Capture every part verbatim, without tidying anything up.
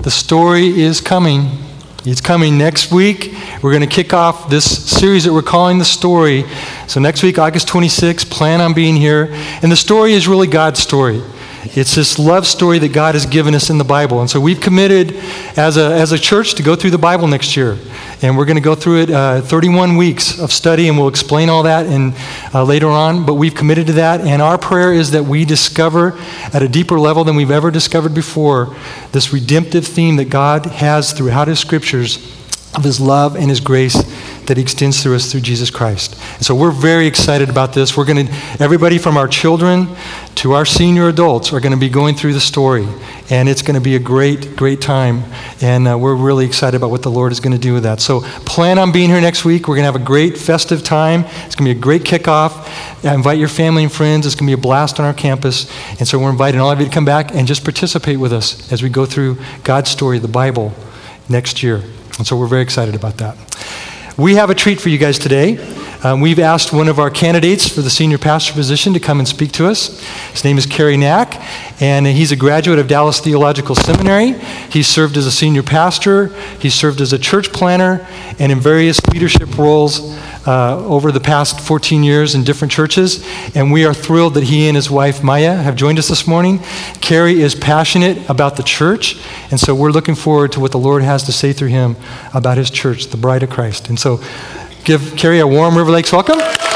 The story is coming. It's coming next week. We're going to kick off this series that we're calling The Story. So next week, August twenty-sixth, plan on being here. And the story is really God's story. It's this love story that God has given us in the Bible. And so we've committed as a as a church to go through the Bible next year. And we're going to go through it uh, thirty-one weeks of study, and we'll explain all that in, uh, later on. But we've committed to that. And our prayer is that we discover at a deeper level than we've ever discovered before this redemptive theme that God has throughout His Scriptures of His love and His grace that He extends through us through Jesus Christ. And so we're very excited about this. We're going to, everybody from our children to our senior adults are going to be going through the story. And it's going to be a great, great time. And uh, we're really excited about what the Lord is going to do with that. So plan on being here next week. We're going to have a great festive time. It's going to be a great kickoff. Uh, invite your family and friends. It's going to be a blast on our campus. And so we're inviting all of you to come back and just participate with us as we go through God's story, the Bible, next year. And so we're very excited about that. We have a treat for you guys today. Um, we've asked one of our candidates for the senior pastor position to come and speak to us. His name is Kerry Knack, and he's a graduate of Dallas Theological Seminary. He's served as a senior pastor. He's served as a church planner and in various leadership roles uh, over the past fourteen years in different churches. And we are thrilled that he and his wife, Maya, have joined us this morning. Kerry is passionate about the church, and so we're looking forward to what the Lord has to say through him about His church, the bride of Christ. And so give Kerry a warm River Lakes welcome.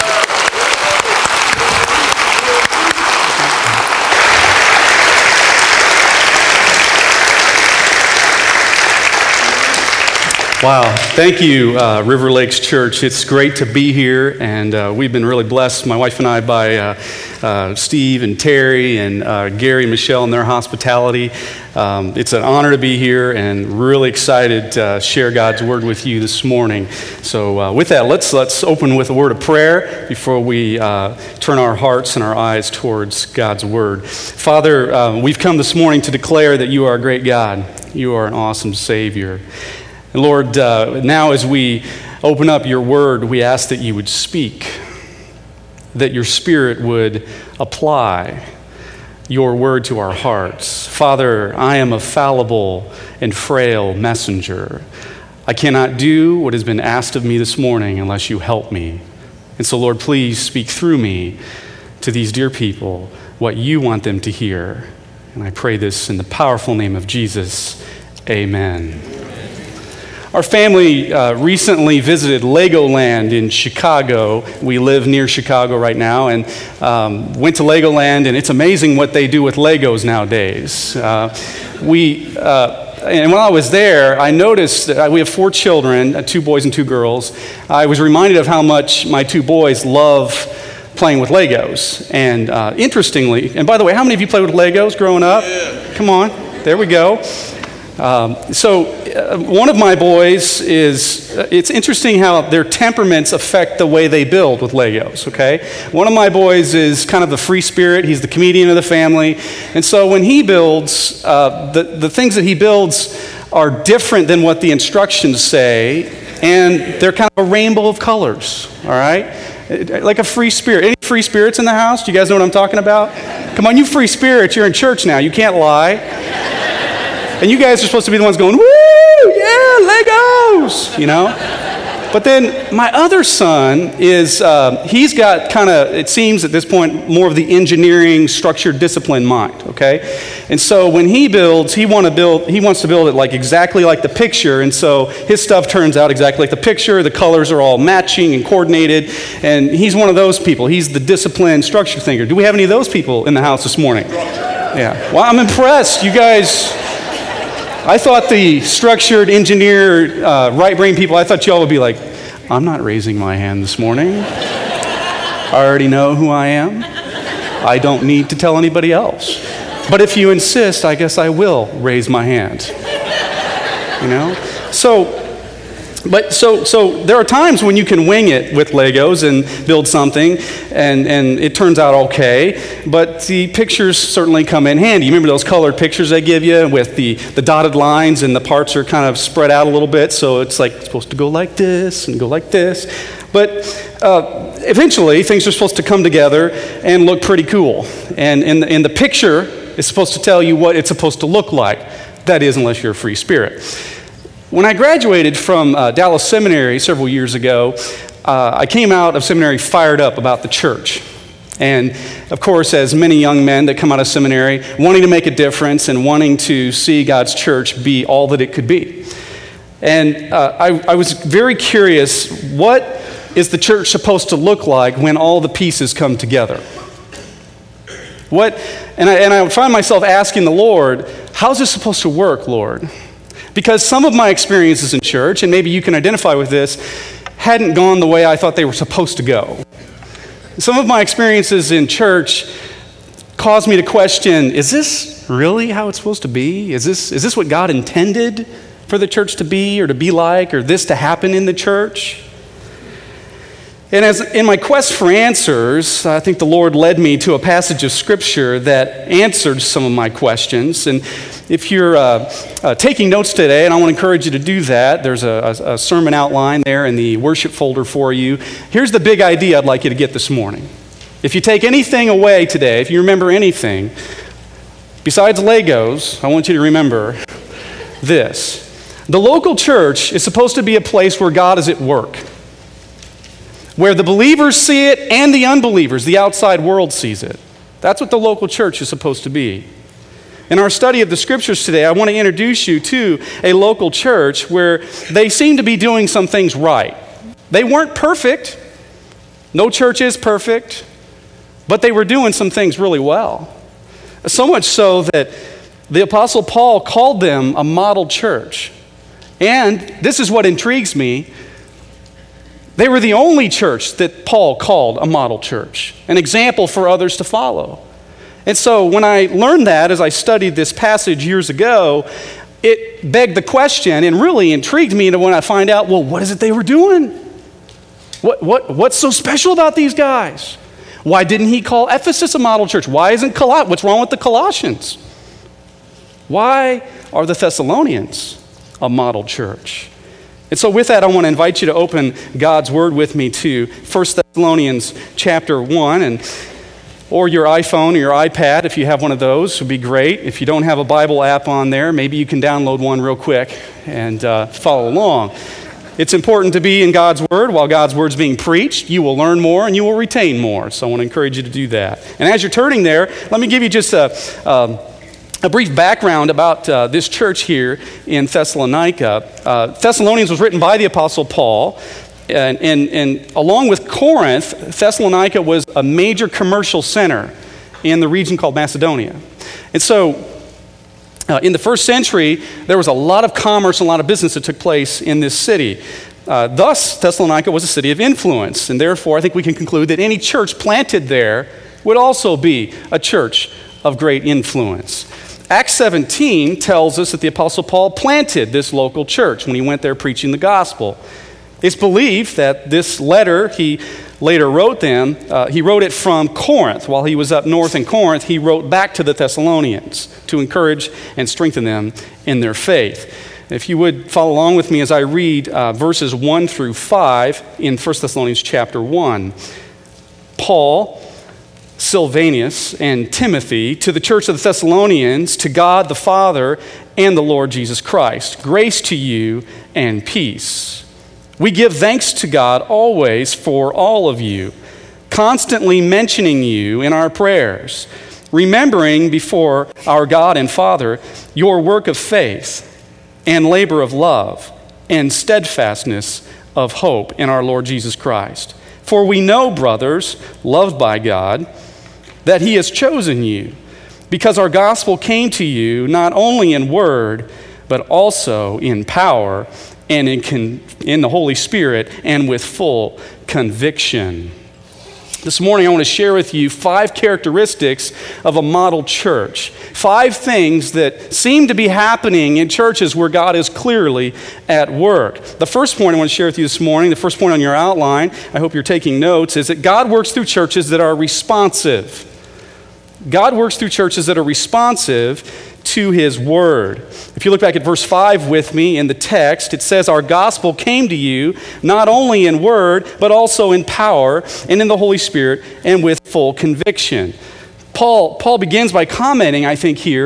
Wow. Thank you, uh, River Lakes Church. It's great to be here, and uh, we've been really blessed, my wife and I, by uh, uh, Steve and Terry and uh, Gary and Michelle and their hospitality. Um, it's an honor to be here and really excited to share God's Word with you this morning. So uh, with that, let's let's open with a word of prayer before we uh, turn our hearts and our eyes towards God's Word. Father, uh, we've come this morning to declare that you are a great God. You are an awesome Savior. And Lord, uh, now as we open up your Word, we ask that you would speak, that your Spirit would apply your word to our hearts. Father, I am a fallible and frail messenger. I cannot do what has been asked of me this morning unless you help me. And so, Lord, please speak through me to these dear people what you want them to hear. And I pray this in the powerful name of Jesus. Amen. Our family uh, recently visited Legoland in Chicago. We live near Chicago right now, and um, went to Legoland, and it's amazing what they do with Legos nowadays. Uh, we, uh, and when I was there, I noticed that we have four children, uh, two boys and two girls. I was reminded of how much my two boys love playing with Legos. And uh, interestingly, and by the way, how many of you played with Legos growing up? Yeah. Come on, there we go. Um, so uh, one of my boys is, uh, it's interesting how their temperaments affect the way they build with Legos, okay? One of my boys is kind of the free spirit. He's the comedian of the family. And so when he builds, uh, the, the things that he builds are different than what the instructions say, and they're kind of a rainbow of colors, all right? Like a free spirit. Any free spirits in the house? Do you guys know what I'm talking about? Come on, you free spirits, you're in church now. You can't lie. And you guys are supposed to be the ones going, woo, yeah, Legos, you know? But then my other son is, uh, he's got kind of, it seems at this point, more of the engineering, structured, disciplined mind, okay? And so when he builds, he want to build, he wants to build it like exactly like the picture, and so his stuff turns out exactly like the picture. The colors are all matching and coordinated, and he's one of those people. He's the disciplined, structured thinker. Do we have any of those people in the house this morning? Yeah. Well, I'm impressed. You guys... I thought the structured, engineered, uh, right-brain people, I thought y'all would be like, I'm not raising my hand this morning. I already know who I am. I don't need to tell anybody else. But if you insist, I guess I will raise my hand. You know? So, but so so there are times when you can wing it with Legos and build something, and, and it turns out okay, but the pictures certainly come in handy. You remember those colored pictures they give you with the, the dotted lines, and the parts are kind of spread out a little bit, so it's like it's supposed to go like this and go like this. But uh, eventually, things are supposed to come together and look pretty cool. And, and, and the picture is supposed to tell you what it's supposed to look like. That is, unless you're a free spirit. When I graduated from uh, Dallas Seminary several years ago, uh, I came out of seminary fired up about the church. And of course, as many young men that come out of seminary, wanting to make a difference and wanting to see God's church be all that it could be. And uh, I, I was very curious, what is the church supposed to look like when all the pieces come together? What, and I, and I would find myself asking the Lord, how's this supposed to work, Lord? Because some of my experiences in church, and maybe you can identify with this, hadn't gone the way I thought they were supposed to go. Some of my experiences in church caused me to question, is this really how it's supposed to be? Is this, is this what God intended for the church to be or to be like, or this to happen in the church? And as in my quest for answers, I think the Lord led me to a passage of Scripture that answered some of my questions. And if you're uh, uh, taking notes today, and I want to encourage you to do that, there's a, a, a sermon outline there in the worship folder for you. Here's the big idea I'd like you to get this morning. If you take anything away today, if you remember anything, besides Legos, I want you to remember this. The local church is supposed to be a place where God is at work, where the believers see it and the unbelievers, the outside world, sees it. That's what the local church is supposed to be. In our study of the Scriptures today, I want to introduce you to a local church where they seem to be doing some things right. They weren't perfect. No church is perfect. But they were doing some things really well. So much so that the Apostle Paul called them a model church. And this is what intrigues me. They were the only church that Paul called a model church, an example for others to follow. And so when I learned that as I studied this passage years ago, it begged the question and really intrigued me to when I find out, well, what is it they were doing? What, what, what's so special about these guys? Why didn't he call Ephesus a model church? Why isn't Colossians? What's wrong with the Colossians? Why are the Thessalonians a model church? And so with that, I want to invite you to open God's Word with me to First Thessalonians chapter one, and or your iPhone or your iPad, if you have one of those, would be great. If you don't have a Bible app on there, maybe you can download one real quick and uh, follow along. It's important to be in God's Word while God's Word's being preached. You will learn more and you will retain more. So I want to encourage you to do that. And as you're turning there, let me give you just a... Um, A brief background about uh, this church here in Thessalonica. Uh, Thessalonians was written by the Apostle Paul, and, and, and along with Corinth, Thessalonica was a major commercial center in the region called Macedonia. And so uh, in the first century, there was a lot of commerce and a lot of business that took place in this city. Uh, thus, Thessalonica was a city of influence, and therefore I think we can conclude that any church planted there would also be a church of great influence. Acts seventeen tells us that the Apostle Paul planted this local church when he went there preaching the gospel. It's believed that this letter he later wrote them, uh, he wrote it from Corinth. While he was up north in Corinth, he wrote back to the Thessalonians to encourage and strengthen them in their faith. If you would follow along with me as I read uh, verses one through five in First Thessalonians chapter one. Paul, Silvanus, and Timothy, to the church of the Thessalonians, to God the Father and the Lord Jesus Christ. Grace to you and peace. We give thanks to God always for all of you, constantly mentioning you in our prayers, remembering before our God and Father your work of faith and labor of love and steadfastness of hope in our Lord Jesus Christ. For we know, brothers, loved by God, that he has chosen you, because our gospel came to you not only in word, but also in power and in, con- in the Holy Spirit and with full conviction. This morning I want to share with you five characteristics of a model church. Five things that seem to be happening in churches where God is clearly at work. The first point I want to share with you this morning, the first point on your outline, I hope you're taking notes, is that God works through churches that are responsive. God works through churches that are responsive to his word. If you look back at verse five with me in the text, it says, our gospel came to you not only in word, but also in power and in the Holy Spirit and with full conviction. Paul, Paul begins by commenting, I think here,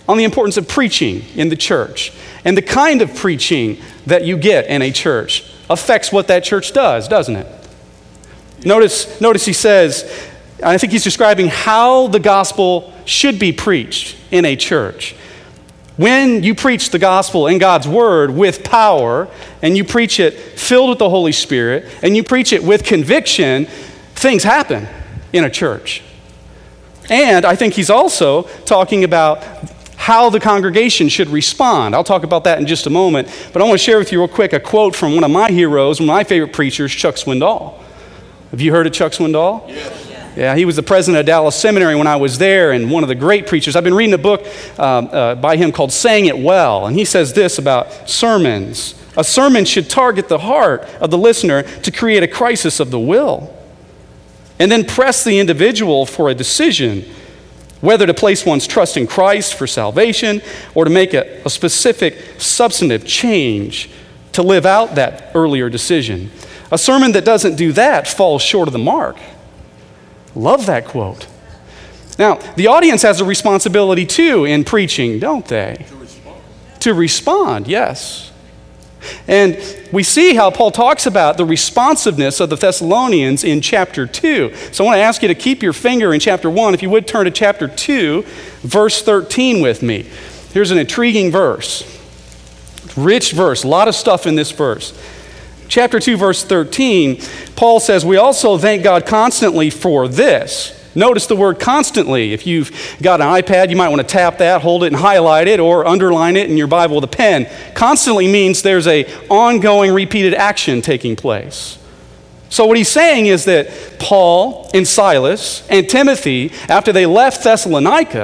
on the importance of preaching in the church. And the kind of preaching that you get in a church affects what that church does, doesn't it? Notice, notice he says, I think he's describing how the gospel should be preached in a church. When you preach the gospel and God's word with power, and you preach it filled with the Holy Spirit, and you preach it with conviction, things happen in a church. And I think he's also talking about how the congregation should respond. I'll talk about that in just a moment, but I want to share with you real quick a quote from one of my heroes, one of my favorite preachers, Chuck Swindoll. Have you heard of Chuck Swindoll? Yes. Yeah, he was the president of Dallas Seminary when I was there, and one of the great preachers. I've been reading a book um, uh, by him called Saying It Well, and he says this about sermons. A sermon should target the heart of the listener to create a crisis of the will, and then press the individual for a decision, whether to place one's trust in Christ for salvation or to make a, a specific substantive change to live out that earlier decision. A sermon that doesn't do that falls short of the mark. Love that quote. Now, the audience has a responsibility too in preaching, don't they? To respond. To respond, yes. And we see how Paul talks about the responsiveness of the Thessalonians in chapter two. So I want to ask you to keep your finger in chapter one. If you would turn to chapter two, verse thirteen with me. Here's an intriguing verse. Rich verse, a lot of stuff in this verse. Chapter two, verse thirteen, Paul says, we also thank God constantly for this. Notice the word constantly. If you've got an iPad, you might want to tap that, hold it, and highlight it, or underline it in your Bible with a pen. Constantly means there's an ongoing, repeated action taking place. So what he's saying is that Paul and Silas and Timothy, after they left Thessalonica,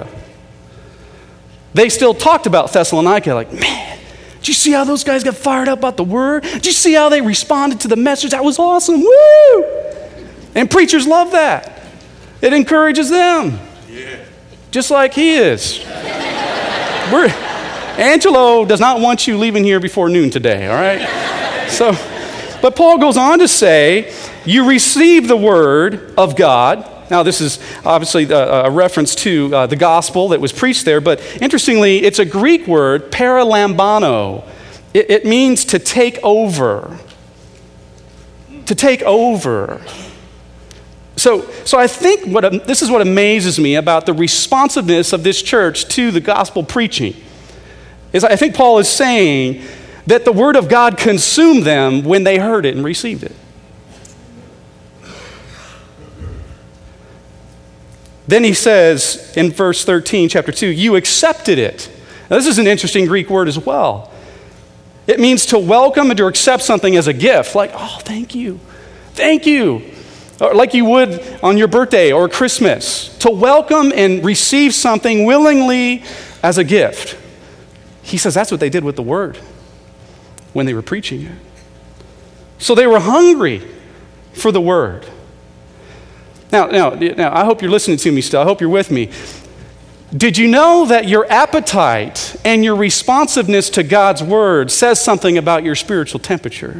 they still talked about Thessalonica like, man, did you see how those guys got fired up about the word? Did you see how they responded to the message? That was awesome. Woo! And preachers love that. It encourages them. Yeah. Just like he is. We're, Angelo does not want you leaving here before noon today, all right? So, but Paul goes on to say, you receive the word of God. Now, this is obviously a, a reference to uh, the gospel that was preached there, but interestingly, it's a Greek word, paralambano. It, it means to take over. To take over. So, so I think what this is what amazes me about the responsiveness of this church to the gospel preaching, is I think Paul is saying that the word of God consumed them when they heard it and received it. Then he says in verse thirteen, chapter two, you accepted it. Now, this is an interesting Greek word as well. It means to welcome and to accept something as a gift, like, oh, thank you, thank you. Or like you would on your birthday or Christmas. To welcome and receive something willingly as a gift. He says that's what they did with the word when they were preaching it. So they were hungry for the word. Now, now, now, I hope you're listening to me still. I hope you're with me. Did you know that your appetite and your responsiveness to God's word says something about your spiritual temperature?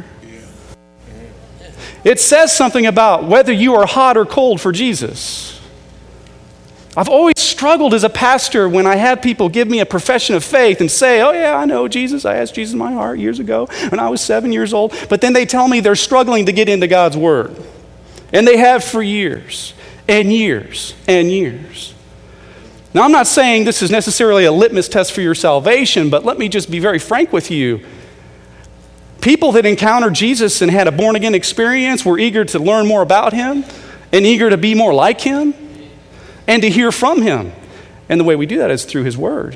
It says something about whether you are hot or cold for Jesus. I've always struggled as a pastor when I have people give me a profession of faith and say, oh yeah, I know Jesus. I asked Jesus in my heart years ago when I was seven years old. But then they tell me they're struggling to get into God's word. And they have for years and years and years. Now, I'm not saying this is necessarily a litmus test for your salvation, but let me just be very frank with you. People that encountered Jesus and had a born-again experience were eager to learn more about him and eager to be more like him and to hear from him. And the way we do that is through his word.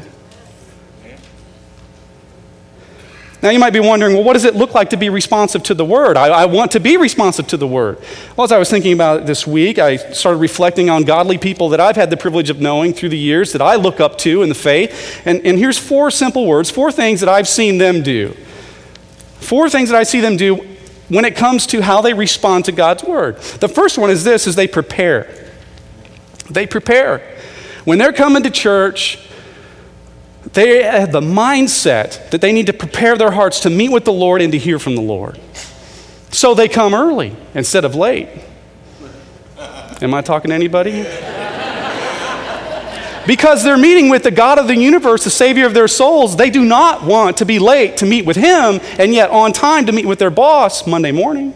Now, you might be wondering, well, what does it look like to be responsive to the word? I, I want to be responsive to the word. Well, as I was thinking about it this week, I started reflecting on godly people that I've had the privilege of knowing through the years that I look up to in the faith. And, and here's four simple words, four things that I've seen them do. Four things that I see them do when it comes to how they respond to God's word. The first one is this, is they prepare. They prepare. When they're coming to church, they have the mindset that they need to prepare their hearts to meet with the Lord and to hear from the Lord. So they come early instead of late. Am I talking to anybody? Because they're meeting with the God of the universe, the Savior of their souls. They do not want to be late to meet with Him and yet on time to meet with their boss Monday morning.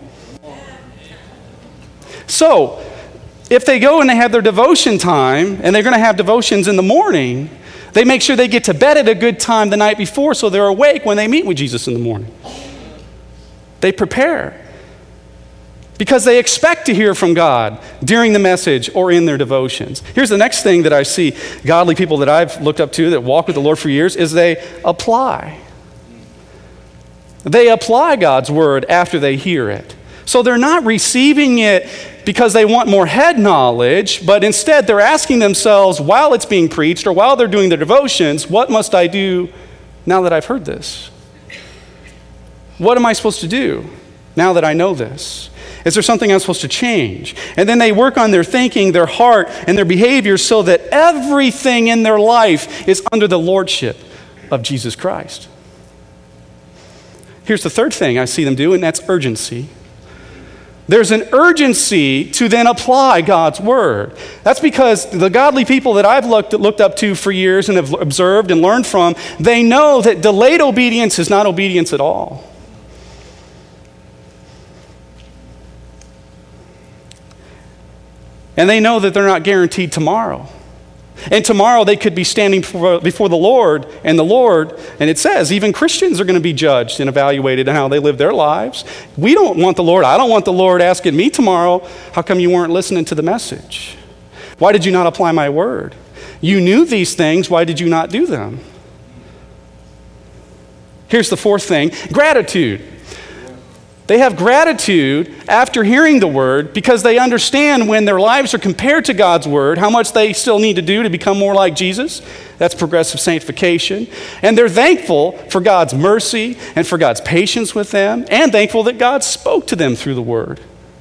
So, if they go and they have their devotion time, and they're going to have devotions in the morning, they make sure they get to bed at a good time the night before so they're awake when they meet with Jesus in the morning. They prepare because they expect to hear from God during the message or in their devotions. Here's the next thing that I see godly people that I've looked up to that walk with the Lord for years is they apply. They apply God's word after they hear it. So they're not receiving it because they want more head knowledge, but instead they're asking themselves while it's being preached or while they're doing their devotions, what must I do now that I've heard this? What am I supposed to do now that I know this? Is there something I'm supposed to change? And then they work on their thinking, their heart, and their behavior so that everything in their life is under the lordship of Jesus Christ. Here's the third thing I see them do, and that's urgency. There's an urgency to then apply God's word. That's because the godly people that I've looked, looked up to for years and have observed and learned from, they know that delayed obedience is not obedience at all. And they know that they're not guaranteed tomorrow. And tomorrow they could be standing before, before the Lord, and the Lord, and it says even Christians are going to be judged and evaluated in how they live their lives. We don't want the Lord, I don't want the Lord asking me tomorrow, how come you weren't listening to the message? Why did you not apply my word? You knew these things, why did you not do them? Here's the fourth thing, gratitude. They have gratitude after hearing the word because they understand when their lives are compared to God's word, how much they still need to do to become more like Jesus. That's progressive sanctification. And they're thankful for God's mercy and for God's patience with them, and thankful that God spoke to them through the word.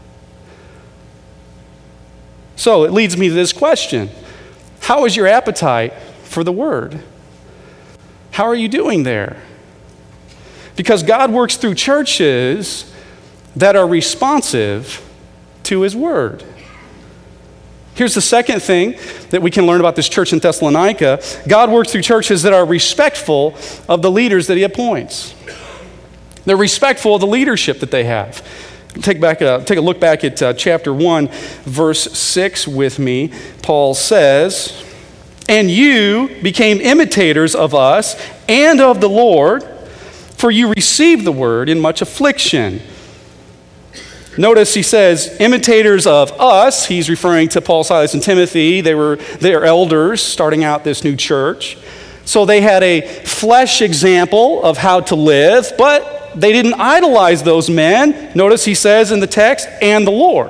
So it leads me to this question. How is your appetite for the word? How are you doing there? Because God works through churches that are responsive to his word. Here's the second thing that we can learn about this church in Thessalonica. God works through churches that are respectful of the leaders that he appoints. They're respectful of the leadership that they have. Take, back a, take a look back at uh, chapter one, verse six with me. Paul says, "And you became imitators of us and of the Lord, for you received the word in much affliction." Notice he says, imitators of us. He's referring to Paul, Silas, and Timothy. They were their elders starting out this new church. So they had a flesh example of how to live, but they didn't idolize those men. Notice he says in the text, and the Lord.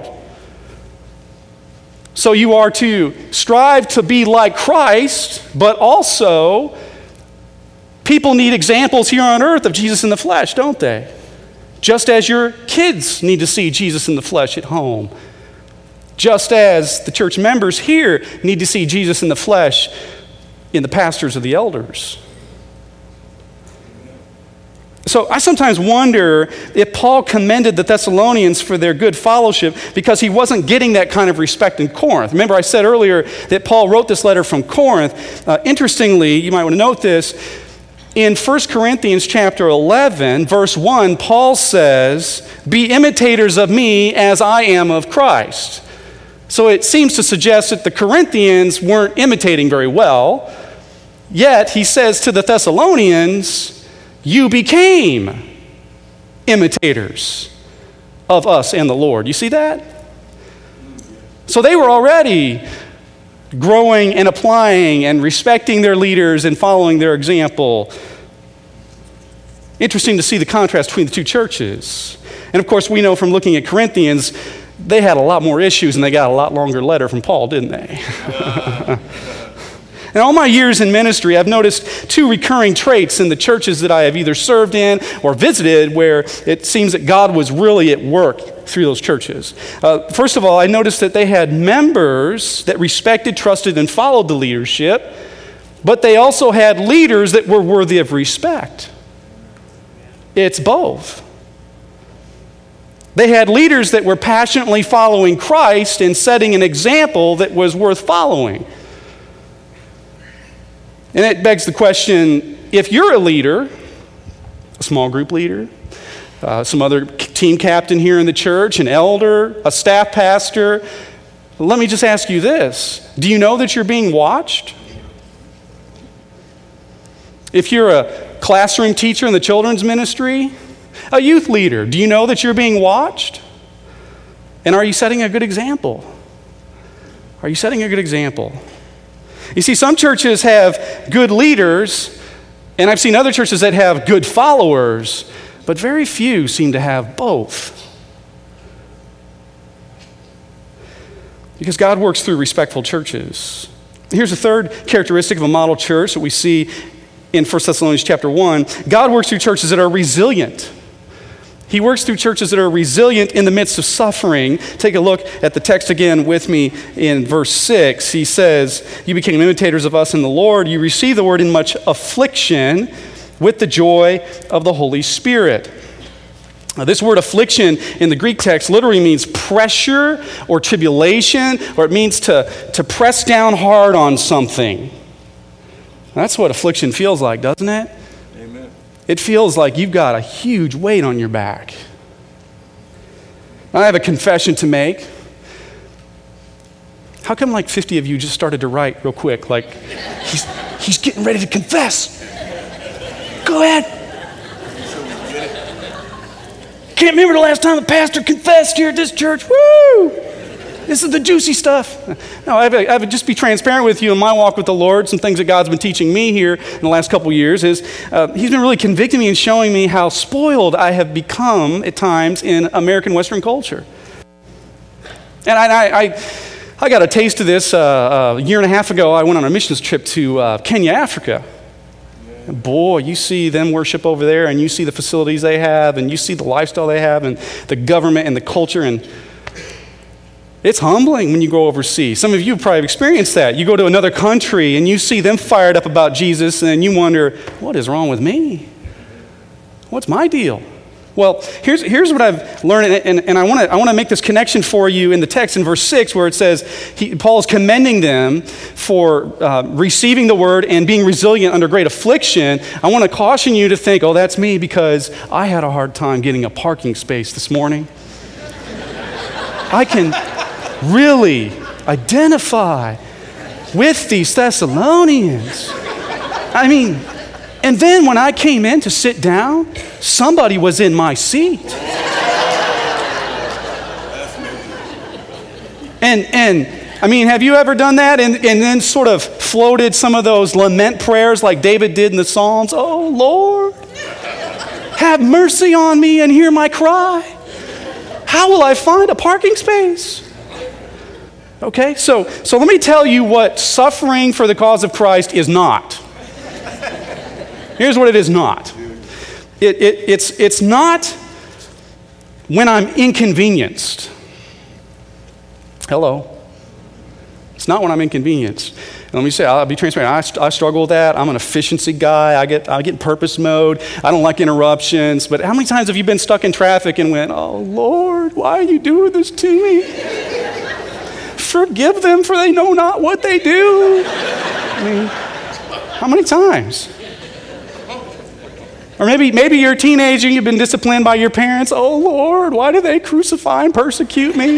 So you are to strive to be like Christ, but also people need examples here on earth of Jesus in the flesh, don't they? Just as your kids need to see Jesus in the flesh at home. Just as the church members here need to see Jesus in the flesh in the pastors or the elders. So I sometimes wonder if Paul commended the Thessalonians for their good fellowship because he wasn't getting that kind of respect in Corinth. Remember I said earlier that Paul wrote this letter from Corinth. Uh, interestingly, you might want to note this, in First Corinthians chapter eleven, verse one, Paul says, "Be imitators of me as I am of Christ." So it seems to suggest that the Corinthians weren't imitating very well. Yet he says to the Thessalonians, "You became imitators of us and the Lord." You see that? So they were already growing and applying and respecting their leaders and following their example. Interesting to see the contrast between the two churches. And of course, we know from looking at Corinthians, they had a lot more issues and they got a lot longer letter from Paul, didn't they? In all my years in ministry, I've noticed two recurring traits in the churches that I have either served in or visited where it seems that God was really at work through those churches. Uh, first of all, I noticed that they had members that respected, trusted, and followed the leadership, but they also had leaders that were worthy of respect. It's both. They had leaders that were passionately following Christ and setting an example that was worth following. And it begs the question, if you're a leader, a small group leader, uh, some other team captain here in the church, an elder, a staff pastor, let me just ask you this. Do you know that you're being watched? If you're a classroom teacher in the children's ministry, a youth leader, do you know that you're being watched? And are you setting a good example? Are you setting a good example? You see, some churches have good leaders, and I've seen other churches that have good followers, but very few seem to have both. Because God works through respectful churches. Here's a third characteristic of a model church that we see in First Thessalonians chapter one. God works through churches that are resilient. He works through churches that are resilient in the midst of suffering. Take a look at the text again with me in verse six. He says, "You became imitators of us in the Lord. You received the word in much affliction with the joy of the Holy Spirit." Now, this word affliction in the Greek text literally means pressure or tribulation, or it means to, to press down hard on something. That's what affliction feels like, doesn't it? Amen. It feels like you've got a huge weight on your back. I have a confession to make. How come like fifty of you just started to write real quick? Like, he's, he's getting ready to confess. Go ahead. Can't remember the last time a pastor confessed here at this church. Woo! This is the juicy stuff. No, I have, I have to just be transparent with you in my walk with the Lord. Some things that God's been teaching me here in the last couple years is uh, He's been really convicting me and showing me how spoiled I have become at times in American Western culture. And I, I, I, I got a taste of this uh, a year and a half ago. I went on a missions trip to uh, Kenya, Africa. And boy, you see them worship over there, and you see the facilities they have, and you see the lifestyle they have, and the government and the culture, and it's humbling when you go overseas. Some of you probably have experienced that. You go to another country, and you see them fired up about Jesus, and you wonder, what is wrong with me? What's my deal? Well, here's, here's what I've learned, and, and I want to I want to make this connection for you in the text in verse six, where it says, he, Paul is commending them for uh, receiving the word and being resilient under great affliction. I want to caution you to think, oh, that's me, because I had a hard time getting a parking space this morning. I can really identify with these Thessalonians. I mean, and then when I came in to sit down, somebody was in my seat. And, and I mean, have you ever done that and, and then sort of floated some of those lament prayers like David did in the Psalms? Oh, Lord, have mercy on me and hear my cry. How will I find a parking space? Okay, so, so let me tell you what suffering for the cause of Christ is not. Here's what it is not. It, it, it's, it's not when I'm inconvenienced. Hello. It's not when I'm inconvenienced. And let me say, I'll be transparent. I, I struggle with that. I'm an efficiency guy. I get, I get in purpose mode. I don't like interruptions. But how many times have you been stuck in traffic and went, oh, Lord, why are you doing this to me? Forgive them, for they know not what they do. I mean, how many times? Or maybe, maybe you're a teenager, you've been disciplined by your parents. Oh, Lord, why do they crucify and persecute me?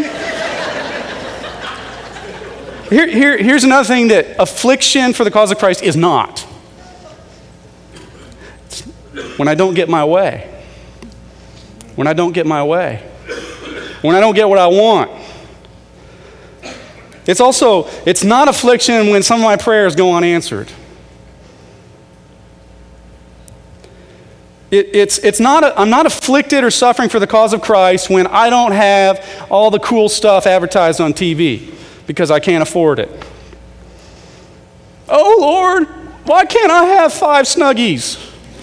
Here, here, here's another thing that affliction for the cause of Christ is not. It's when I don't get my way. When I don't get my way. When I don't get what I want. It's also, it's not affliction when some of my prayers go unanswered. It, it's, it's not a, I'm not afflicted or suffering for the cause of Christ when I don't have all the cool stuff advertised on T V because I can't afford it. Oh, Lord, why can't I have five Snuggies?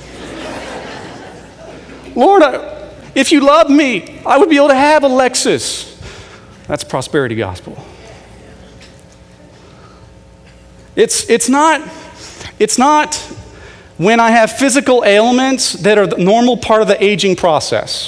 Lord, I, if you love me, I would be able to have a Lexus. That's prosperity gospel. It's, it's not, it's not when I have physical ailments that are the normal part of the aging process.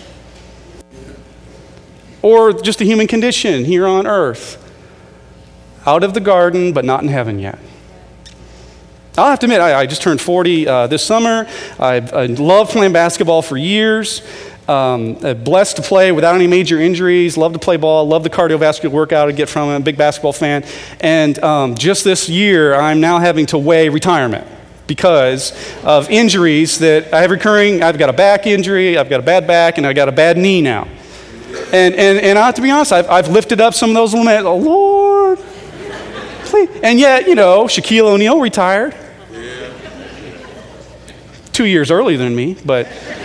Or just the human condition here on earth. Out of the garden, but not in heaven yet. I'll have to admit, I, I just turned forty uh, this summer. I've, I loved playing basketball for years. Um, blessed to play without any major injuries. Love to play ball. Love the cardiovascular workout I get from it. I'm a big basketball fan. And um, just this year, I'm now having to weigh retirement because of injuries that I have recurring. I've got a back injury, I've got a bad back, and I've got a bad knee now. And and, and I have to be honest, I've, I've lifted up some of those limits. Oh, Lord, please. And yet, you know, Shaquille O'Neal retired. Yeah. Two years earlier than me, but...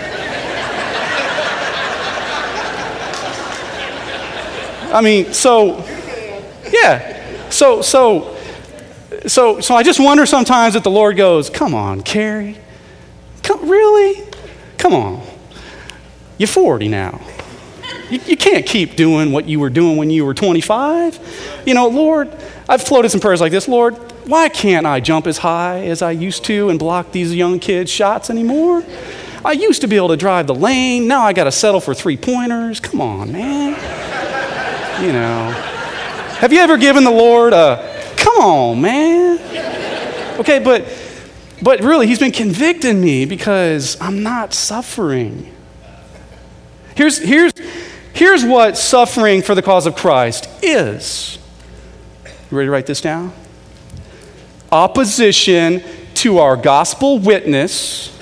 I mean, so, yeah. So, so, so, so I just wonder sometimes that the Lord goes, come on, Carrie. Come, really? Come on. You're forty now. You, you can't keep doing what you were doing when you were twenty-five. You know, Lord, I've floated some prayers like this. Lord, why can't I jump as high as I used to and block these young kids' shots anymore? I used to be able to drive the lane. Now I got to settle for three-pointers. Come on, man. You know, have you ever given the Lord a, come on, man? Okay, but but really, he's been convicting me because I'm not suffering. Here's, here's, here's what suffering for the cause of Christ is. You ready to write this down? Opposition to our gospel witness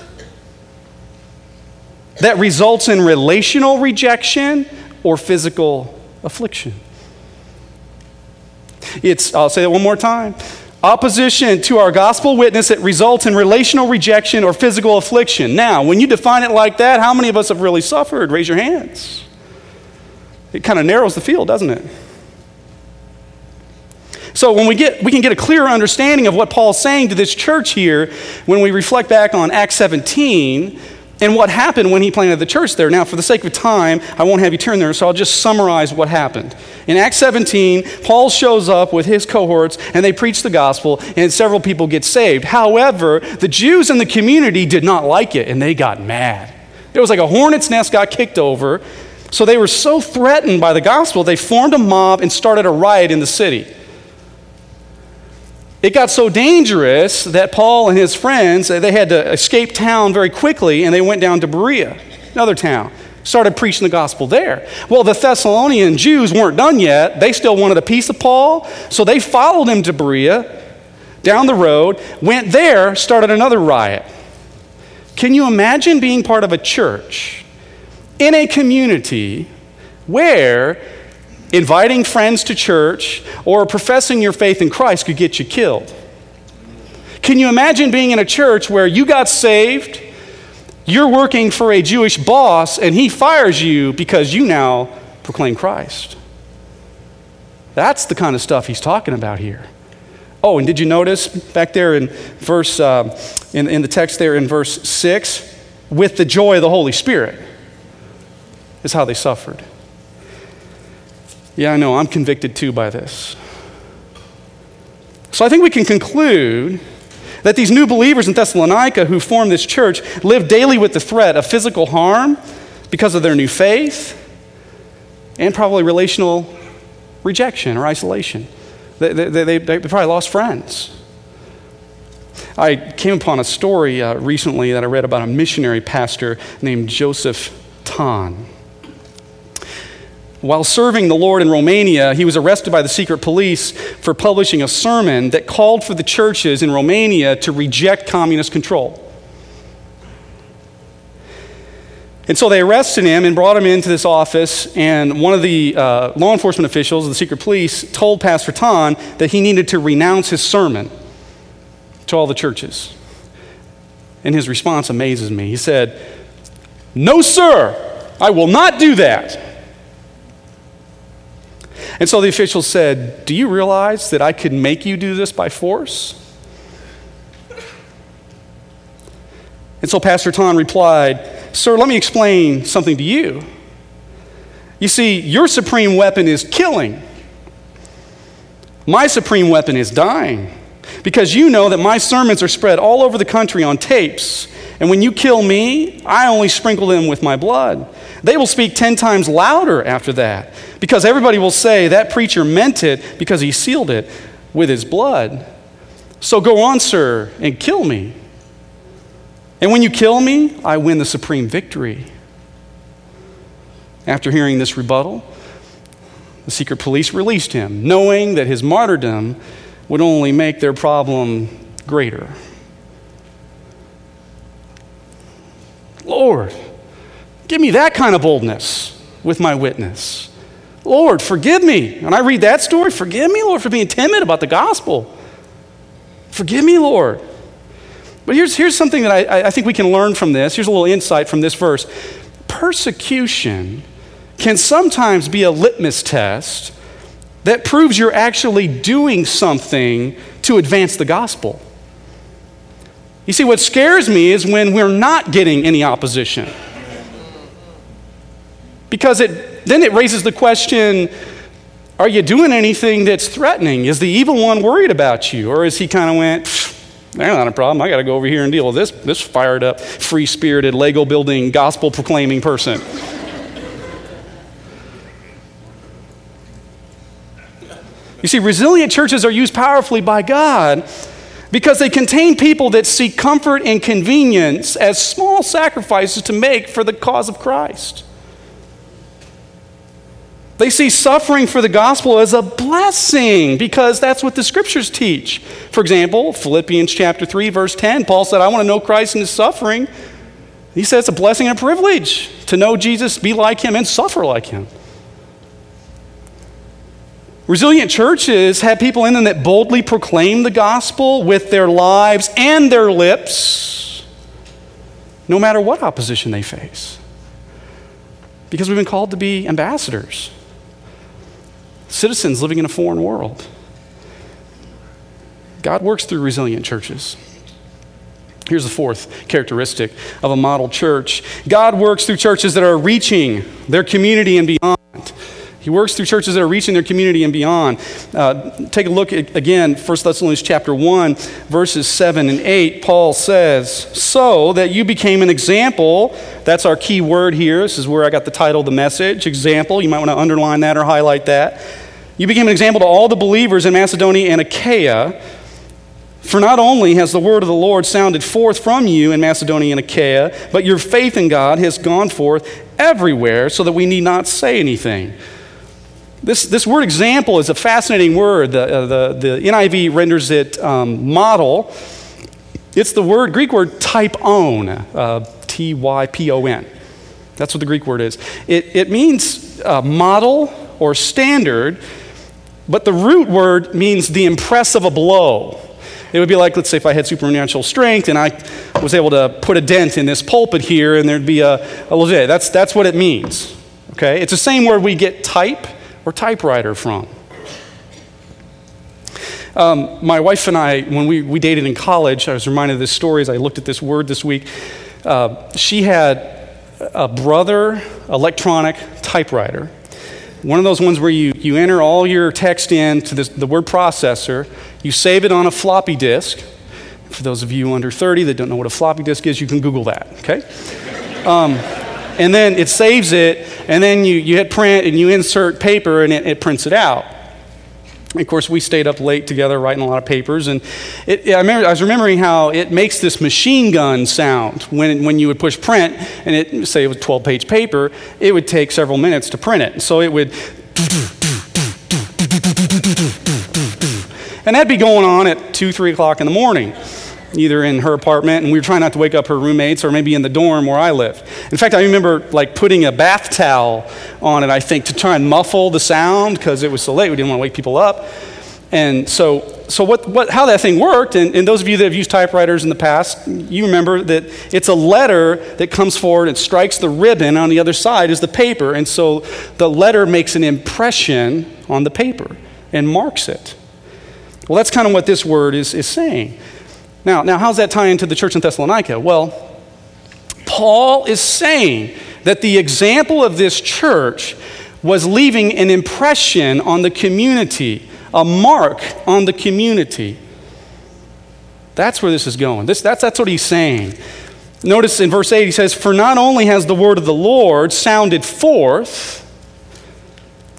that results in relational rejection or physical affliction. It's, I'll say it one more time. Opposition to our gospel witness that results in relational rejection or physical affliction. Now, when you define it like that, how many of us have really suffered? Raise your hands. It kind of narrows the field, doesn't it? So when we get, we can get a clearer understanding of what Paul's saying to this church here when we reflect back on Acts seventeen and what happened when he planted the church there. Now, for the sake of time, I won't have you turn there, so I'll just summarize what happened. In Acts seventeen, Paul shows up with his cohorts, and they preach the gospel, and several people get saved. However, the Jews in the community did not like it, and they got mad. It was like a hornet's nest got kicked over, so they were so threatened by the gospel, they formed a mob and started a riot in the city. It got so dangerous that Paul and his friends, they had to escape town very quickly, and they went down to Berea, another town, started preaching the gospel there. Well, the Thessalonian Jews weren't done yet. They still wanted a piece of Paul, so they followed him to Berea, down the road, went there, started another riot. Can you imagine being part of a church in a community where inviting friends to church or professing your faith in Christ could get you killed? Can you imagine being in a church where you got saved, you're working for a Jewish boss, and he fires you because you now proclaim Christ? That's the kind of stuff he's talking about here. Oh, and did you notice back there in verse, uh, in, in the text there in verse six, with the joy of the Holy Spirit is how they suffered. Yeah, I know, I'm convicted too by this. So I think we can conclude that these new believers in Thessalonica who formed this church lived daily with the threat of physical harm because of their new faith and probably relational rejection or isolation. They, they, they, they probably lost friends. I came upon a story uh, recently that I read about a missionary pastor named Joseph Tan. While serving the Lord in Romania, he was arrested by the secret police for publishing a sermon that called for the churches in Romania to reject communist control. And so they arrested him and brought him into this office, and one of the uh, law enforcement officials of the secret police told Pastor Tan that he needed to renounce his sermon to all the churches. And his response amazes me. He said, "No, sir, I will not do that." And so the official said, "Do you realize that I could make you do this by force?" And so Pastor Tan replied, "Sir, let me explain something to you. You see, your supreme weapon is killing. My supreme weapon is dying. Because you know that my sermons are spread all over the country on tapes. And when you kill me, I only sprinkle them with my blood. They will speak ten times louder after that. Because everybody will say that preacher meant it because he sealed it with his blood. So go on, sir, and kill me. And when you kill me, I win the supreme victory." After hearing this rebuttal, the secret police released him, knowing that his martyrdom would only make their problem greater. Lord, give me that kind of boldness with my witness. Lord, forgive me. And I read that story, forgive me, Lord, for being timid about the gospel. Forgive me, Lord. But here's, here's something that I, I think we can learn from this. Here's a little insight from this verse. Persecution can sometimes be a litmus test that proves you're actually doing something to advance the gospel. You see, what scares me is when we're not getting any opposition. Because it then it raises the question, are you doing anything that's threatening? Is the evil one worried about you? Or is he kind of went, "That's not a problem. I got to go over here and deal with this, this fired up, free-spirited, Lego-building, gospel-proclaiming person." You see, resilient churches are used powerfully by God because they contain people that seek comfort and convenience as small sacrifices to make for the cause of Christ. They see suffering for the gospel as a blessing because that's what the scriptures teach. For example, Philippians chapter three, verse ten, Paul said, "I want to know Christ and his suffering." He said it's a blessing and a privilege to know Jesus, be like him, and suffer like him. Resilient churches have people in them that boldly proclaim the gospel with their lives and their lips, no matter what opposition they face. Because we've been called to be ambassadors, citizens living in a foreign world. God works through resilient churches. Here's the fourth characteristic of a model church. God works through churches that are reaching their community and beyond. He works through churches that are reaching their community and beyond. Uh, take a look at, again, First Thessalonians chapter one, verses seven and eight. Paul says, "So that you became an example," that's our key word here. This is where I got the title of the message, example. You might want to underline that or highlight that. "You became an example to all the believers in Macedonia and Achaia. For not only has the word of the Lord sounded forth from you in Macedonia and Achaia, but your faith in God has gone forth everywhere, so that we need not say anything." This, this word example is a fascinating word. The, uh, the, the N I V renders it um, model. It's the word, Greek word typon, uh, T Y P O N. That's what the Greek word is. It, it means uh, model or standard, but the root word means the impress of a blow. It would be like, let's say if I had supernatural strength and I was able to put a dent in this pulpit here and there'd be a, a legit. That's, that's what it means. Okay? It's the same word we get type or typewriter from. Um, my wife and I, when we, we dated in college, I was reminded of this story as I looked at this word this week. Uh, she had a brother electronic typewriter. One of those ones where you, you enter all your text in to this, the word processor, you save it on a floppy disk. For those of you under thirty that don't know what a floppy disk is, you can Google that, okay? Um, and then it saves it, and then you, you hit print, and you insert paper, and it, it prints it out. And of course, we stayed up late together writing a lot of papers, and it, I, remember, I was remembering how it makes this machine gun sound when, when you would push print, and it, say it was twelve-page paper, it would take several minutes to print it. So it would, and that'd be going on at two, three o'clock in the morning, either in her apartment, and we were trying not to wake up her roommates, or maybe in the dorm where I lived. In fact, I remember like putting a bath towel on it, I think, to try and muffle the sound because it was so late. We didn't want to wake people up. And so, so what, what, how that thing worked, and, and those of you that have used typewriters in the past, you remember that it's a letter that comes forward and strikes the ribbon on the other side is the paper, and so the letter makes an impression on the paper and marks it. Well, that's kind of what this word is, is saying. Now, now, how's that tie into the church in Thessalonica? Well, Paul is saying that the example of this church was leaving an impression on the community, a mark on the community. That's where this is going. This, that's, that's what he's saying. Notice in verse eight, he says, "For not only has the word of the Lord sounded forth,"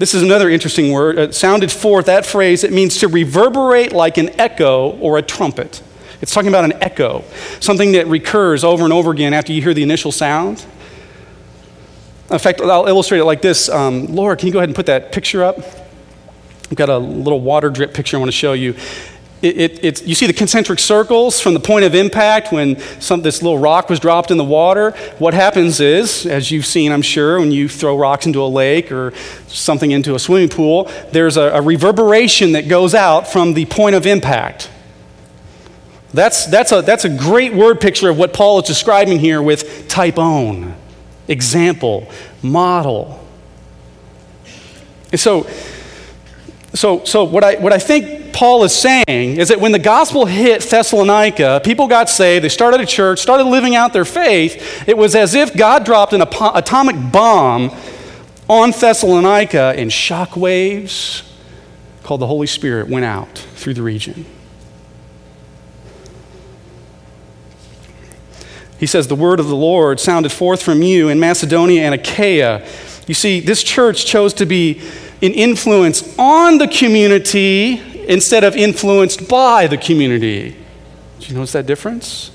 This is another interesting word. It sounded forth, that phrase, it means to reverberate like an echo or a trumpet. It's talking about an echo, something that recurs over and over again after you hear the initial sound. In fact, I'll illustrate it like this. Um, Laura, can you go ahead and put that picture up? I've got a little water drip picture I want to show you. It, it, it's, you see the concentric circles from the point of impact when some, this little rock was dropped in the water. What happens is, as you've seen, I'm sure, when you throw rocks into a lake or something into a swimming pool, there's a, a reverberation that goes out from the point of impact. That's, that's, a, that's a great word picture of what Paul is describing here with typon, example, model. And so, so, so what I, what I think Paul is saying is that when the gospel hit Thessalonica, people got saved, they started a church, started living out their faith. It was as if God dropped an ap- atomic bomb on Thessalonica, and shock waves called the Holy Spirit went out through the region. He says, the word of the Lord sounded forth from you in Macedonia and Achaia. You see, this church chose to be an influence on the community instead of influenced by the community. Do you notice that difference?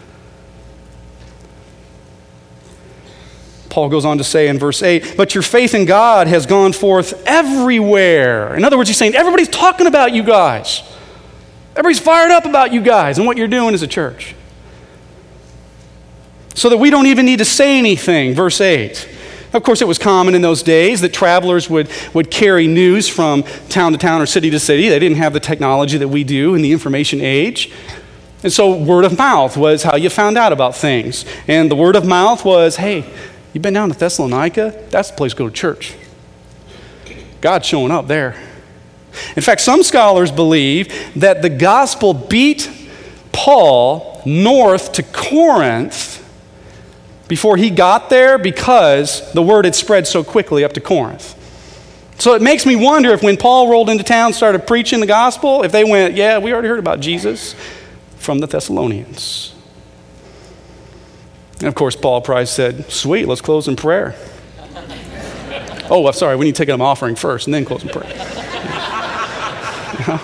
Paul goes on to say in verse eight, but your faith in God has gone forth everywhere. In other words, he's saying everybody's talking about you guys. Everybody's fired up about you guys and what you're doing as a church. So that we don't even need to say anything, verse eight. Of course, it was common in those days that travelers would, would carry news from town to town or city to city. They didn't have the technology that we do in the information age. And so word of mouth was how you found out about things. And the word of mouth was, hey, you been down to Thessalonica? That's the place to go to church. God's showing up there. In fact, some scholars believe that the gospel beat Paul north to Corinth before he got there because the word had spread so quickly up to Corinth. So it makes me wonder if when Paul rolled into town and started preaching the gospel, if they went, yeah, we already heard about Jesus from the Thessalonians. And of course, Paul probably said, sweet, let's close in prayer. Oh, I'm sorry, we need to take an offering first and then close in prayer. You know?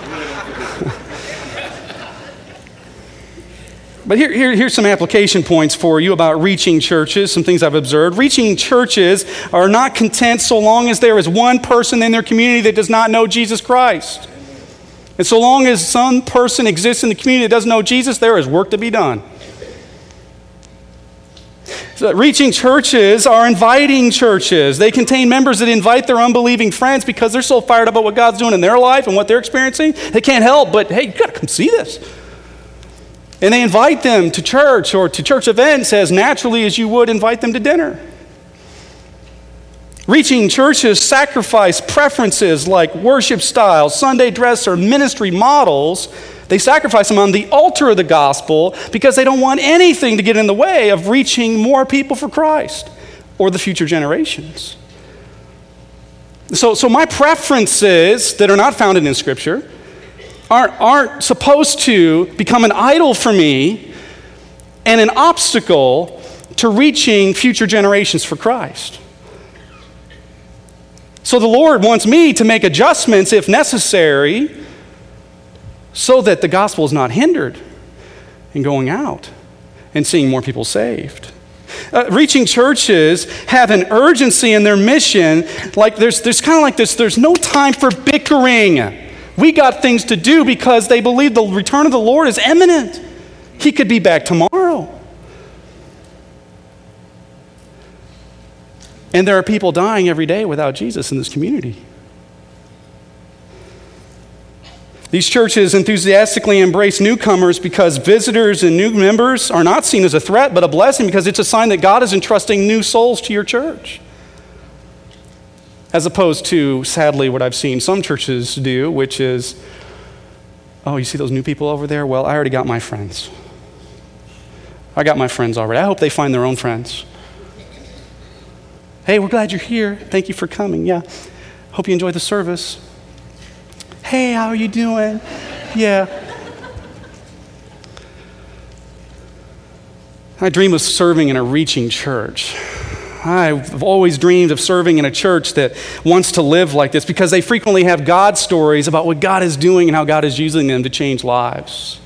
But here, here, here's some application points for you about reaching churches, some things I've observed. Reaching churches are not content so long as there is one person in their community that does not know Jesus Christ. And so long as some person exists in the community that doesn't know Jesus, there is work to be done. So reaching churches are inviting churches. They contain members that invite their unbelieving friends because they're so fired up about what God's doing in their life and what they're experiencing. They can't help but, hey, you got to come see this. And they invite them to church or to church events as naturally as you would invite them to dinner. Reaching churches sacrifice preferences like worship styles, Sunday dress, or ministry models. They sacrifice them on the altar of the gospel because they don't want anything to get in the way of reaching more people for Christ or the future generations. So, so my preferences that are not founded in Scripture aren't, aren't supposed to become an idol for me and an obstacle to reaching future generations for Christ. So the Lord wants me to make adjustments if necessary so that the gospel is not hindered in going out and seeing more people saved. Uh, reaching churches have an urgency in their mission, like there's, there's kind of like this, there's no time for bickering. We got things to do because they believe the return of the Lord is imminent. He could be back tomorrow. And there are people dying every day without Jesus in this community. These churches enthusiastically embrace newcomers because visitors and new members are not seen as a threat, but a blessing because it's a sign that God is entrusting new souls to your church. As opposed to, sadly, what I've seen some churches do, which is, oh, you see those new people over there? Well, I already got my friends. I got my friends already. I hope they find their own friends. Hey, we're glad you're here. Thank you for coming. Yeah. Hope you enjoy the service. Hey, how are you doing? Yeah. I dream of serving in a reaching church. I've always dreamed of serving in a church that wants to live like this because they frequently have God stories about what God is doing and how God is using them to change lives.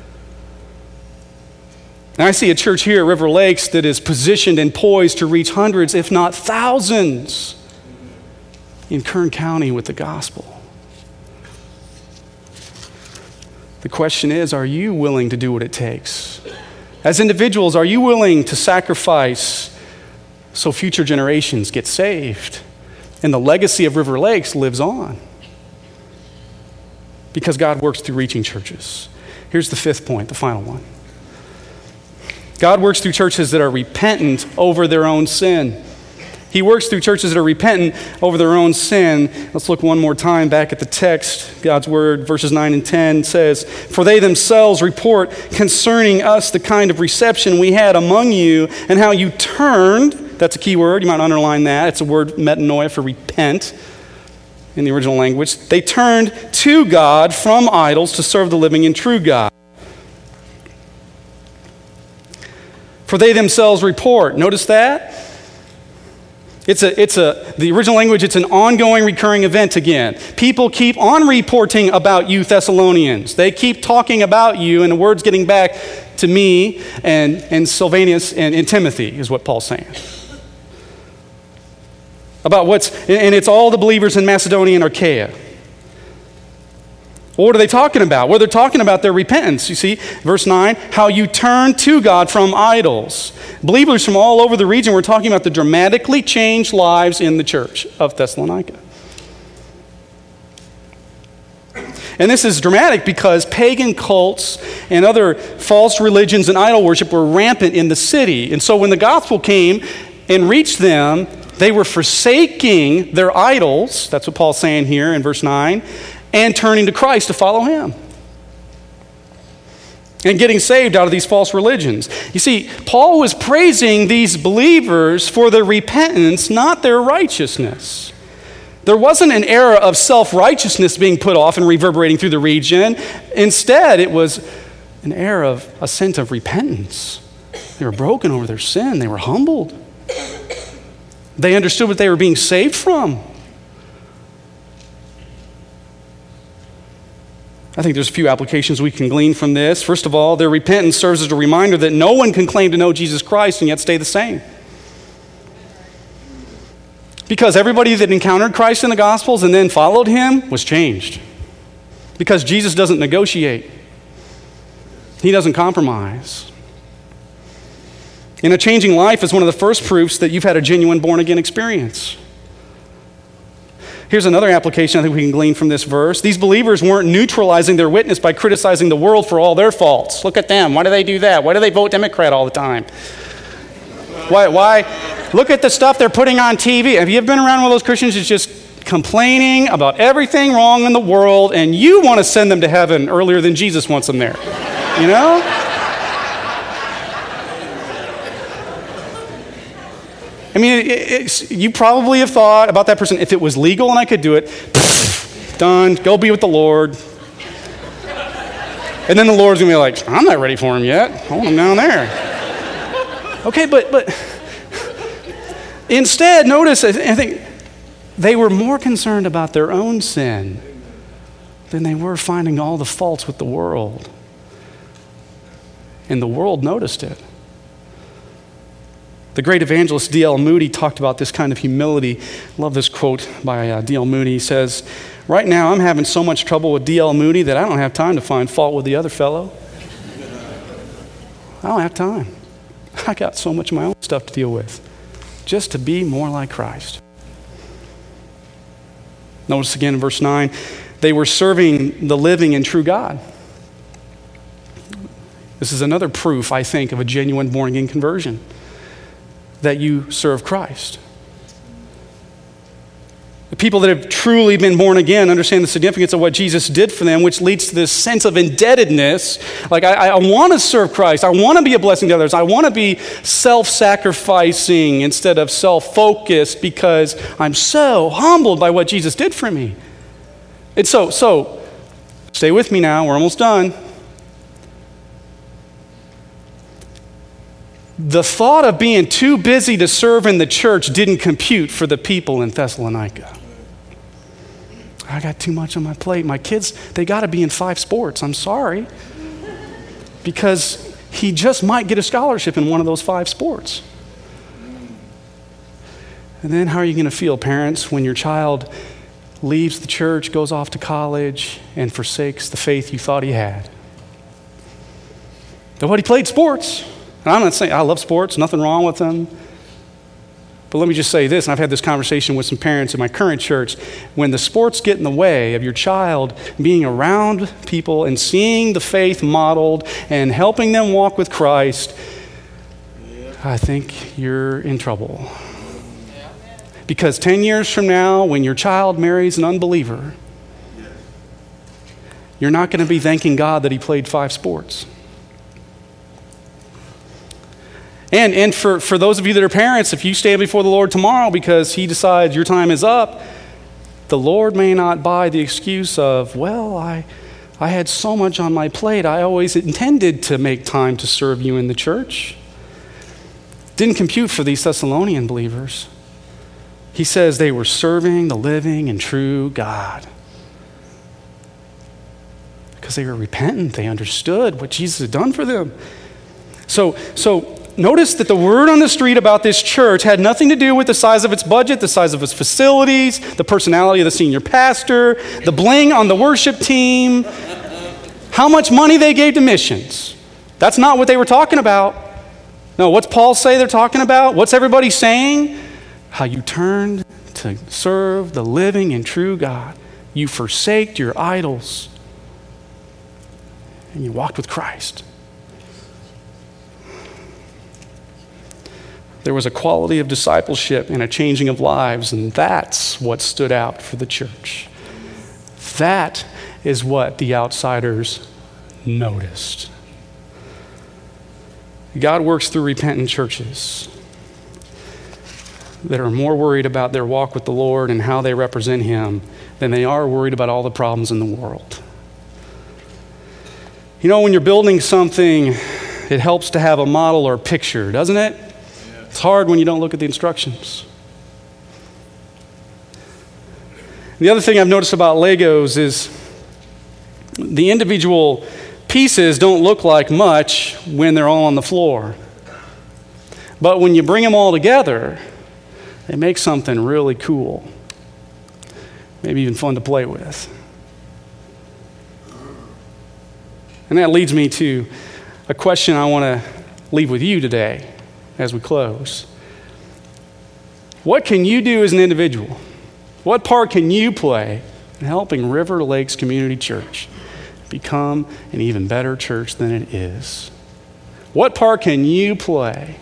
And I see a church here at River Lakes that is positioned and poised to reach hundreds, if not thousands, in Kern County with the gospel. The question is, are you willing to do what it takes? As individuals, are you willing to sacrifice so future generations get saved and the legacy of River Lakes lives on? Because God works through reaching churches. Here's the fifth point, the final one. God works through churches that are repentant over their own sin. He works through churches that are repentant over their own sin. Let's look one more time back at the text. God's word, verses nine and ten says, "For they themselves report concerning us the kind of reception we had among you and how you turned," that's a key word, you might underline that. It's a word metanoia for repent in the original language. "They turned to God from idols to serve the living and true God." For they themselves report. Notice that? It's a, it's a, the original language, it's an ongoing, recurring event again. People keep on reporting about you, Thessalonians. They keep talking about you, and the word's getting back to me and, and Silvanus and, and Timothy, is what Paul's saying. About what's, and it's all the believers in Macedonia and Achaia. Well, what are they talking about? Well, they're talking about their repentance. You see, verse nine, how you turn to God from idols. Believers from all over the region were talking about the dramatically changed lives in the church of Thessalonica. And this is dramatic because pagan cults and other false religions and idol worship were rampant in the city. And so when the gospel came and reached them, they were forsaking their idols. That's what Paul's saying here in verse nine. And turning to Christ to follow him. And getting saved out of these false religions. You see, Paul was praising these believers for their repentance, not their righteousness. There wasn't an era of self-righteousness being put off and reverberating through the region. Instead, it was an era of a sense of repentance. They were broken over their sin. They were humbled. They understood what they were being saved from. I think there's a few applications we can glean from this. First of all, their repentance serves as a reminder that no one can claim to know Jesus Christ and yet stay the same. Because everybody that encountered Christ in the Gospels and then followed him was changed. Because Jesus doesn't negotiate. He doesn't compromise. And a changing life is one of the first proofs that you've had a genuine born-again experience. Here's another application I think we can glean from this verse. These believers weren't neutralizing their witness by criticizing the world for all their faults. Look at them. Why do they do that? Why do they vote Democrat all the time? Why? Why? Look at the stuff they're putting on T V. Have you ever been around one of those Christians who's just complaining about everything wrong in the world, and you want to send them to heaven earlier than Jesus wants them there? You know? I mean, it, it's, you probably have thought about that person, if it was legal and I could do it, pff, done, go be with the Lord. And then the Lord's going to be like, I'm not ready for him yet. I want him down there. Okay, but but instead, notice, I think they were more concerned about their own sin than they were finding all the faults with the world. And the world noticed it. The great evangelist D L Moody talked about this kind of humility. I love this quote by uh, D L Moody. He says, "Right now I'm having so much trouble with D L Moody that I don't have time to find fault with the other fellow. I don't have time. I got so much of my own stuff to deal with. Just to be more like Christ." Notice again in verse nine, they were serving the living and true God. This is another proof, I think, of a genuine born-again conversion. That you serve Christ. The people that have truly been born again understand the significance of what Jesus did for them, which leads to this sense of indebtedness. Like, I, I want to serve Christ. I want to be a blessing to others. I want to be self-sacrificing instead of self-focused because I'm so humbled by what Jesus did for me. And so, so, stay with me now. We're almost done. the thought of being too busy to serve in the church didn't compute for the people in Thessalonica. I got too much on my plate. My kids, they got to be in five sports. I'm sorry. Because he just might get a scholarship in one of those five sports. And then how are you going to feel, parents, when your child leaves the church, goes off to college, and forsakes the faith you thought he had? Nobody played sports. And I'm not saying I love sports, nothing wrong with them. But let me just say this, and I've had this conversation with some parents in my current church. When the sports get in the way of your child being around people and seeing the faith modeled and helping them walk with Christ, I think you're in trouble. Because ten years from now, when your child marries an unbeliever, you're not going to be thanking God that he played five sports. And, and for, for those of you that are parents, if you stand before the Lord tomorrow because he decides your time is up, the Lord may not buy the excuse of, well, I, I had so much on my plate. I always intended to make time to serve you in the church. Didn't compute for these Thessalonian believers. He says they were serving the living and true God. Because they were repentant. They understood what Jesus had done for them. So, so notice that the word on the street about this church had nothing to do with the size of its budget, the size of its facilities, the personality of the senior pastor, the bling on the worship team, how much money they gave to missions. That's not what they were talking about. No, what's Paul say they're talking about? What's everybody saying? How you turned to serve the living and true God. You forsaked your idols and you walked with Christ. There was a quality of discipleship and a changing of lives, and that's what stood out for the church. That is what the outsiders noticed. God works through repentant churches that are more worried about their walk with the Lord and how they represent him than they are worried about all the problems in the world. You know, when you're building something, it helps to have a model or a picture, doesn't it? It's hard when you don't look at the instructions. The other thing I've noticed about Legos is the individual pieces don't look like much when they're all on the floor. But when you bring them all together, they make something really cool. Maybe even fun to play with. And that leads me to a question I want to leave with you today as we close. What can you do as an individual? What part can you play in helping River Lakes Community Church become an even better church than it is? What part can you play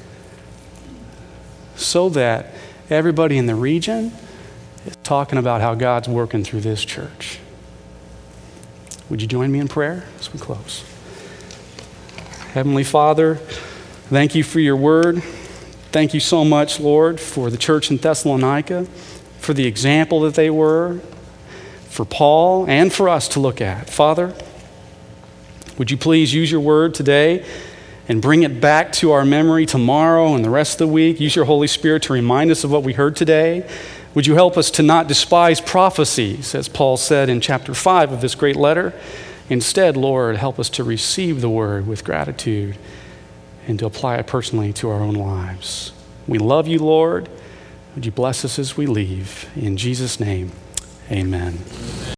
so that everybody in the region is talking about how God's working through this church? Would you join me in prayer as we close? Heavenly Father, thank you for your word. Thank you so much, Lord, for the church in Thessalonica, for the example that they were, for Paul, and for us to look at. Father, would you please use your word today and bring it back to our memory tomorrow and the rest of the week? Use your Holy Spirit to remind us of what we heard today. Would you help us to not despise prophecies, as Paul said in chapter five of this great letter? Instead, Lord, help us to receive the word with gratitude and to apply it personally to our own lives. We love you, Lord. Would you bless us as we leave? In Jesus' name, amen.